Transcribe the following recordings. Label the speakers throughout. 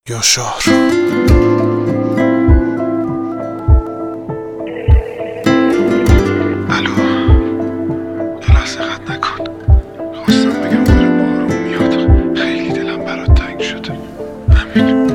Speaker 1: یاشار الو، یه لحظه قطع نکن. خواستم بگم داره بارون میاد، خیلی دلم برات تنگ شده. همین.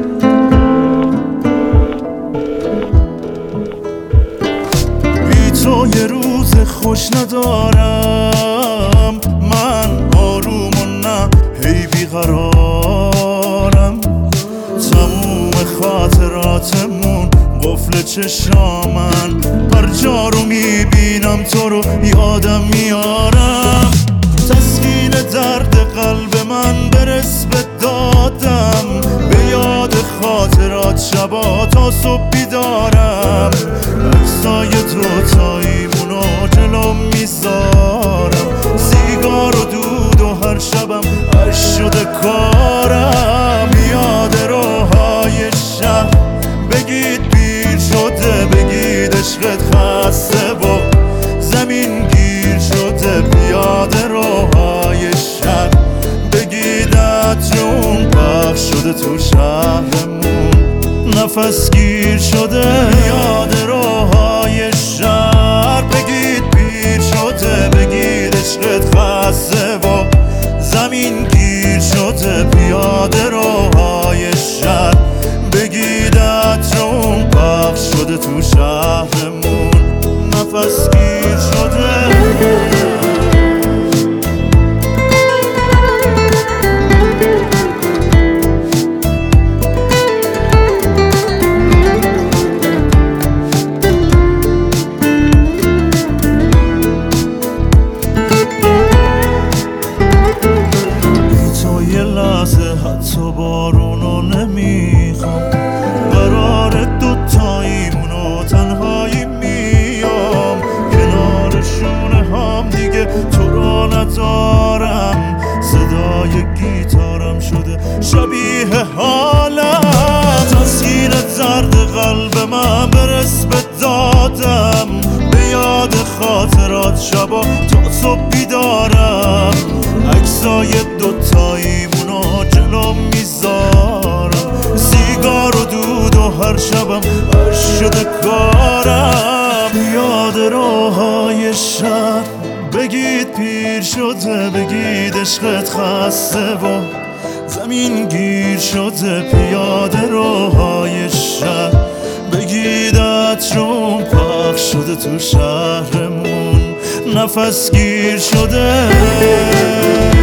Speaker 2: بی تو یه روز خوش ندارم، من آروم و نه هی بیقرارم. تموم خاطراتمون قفل چشامن، هر جا رو میبینم تو رو یادم میارم. تسکین درد قلب من برس به دادم، به یاد خاطرات شبا تا صبح بیدارم. عکسای دوتاییمونو جلوم میذارم، سیگار و دود و هر شبم عشق شده کارم. یاد روهای شب بگید پیر شده، بگید عشقت خسته و زمین گیر شده. بیاد روهای شب بگید عطرون پخش شده تو شهرمون، نفس گیر شده. یاد روهای شهر بگید پیر شده، بگید عشقت خسته و زمین گیر شده. بیاد روهای شهر بگید عطرون پخش شده تو شهرمون، نفس گیر شده. حتی بارونو نمیخوام، قرار دوتاییمونو تنهایی میام. کنارشونه هم دیگه تو رو ندارم، صدای گیتارم شده شبیه حالم. تسکین درد قلب من برس به دادم، به یاد خاطرات شبا تا صبح بیدارم. عکسای دوتاییمونو جلوم میذارم، سیگار و دود و هر شبم عشق شده کارم. یاد روهای شب بگید پیر شده، بگید عشقت خسته و زمین گیر شده. پیاده روهای شب بگید عطرون پخش شده تو شهرمون، نفس گیر شده.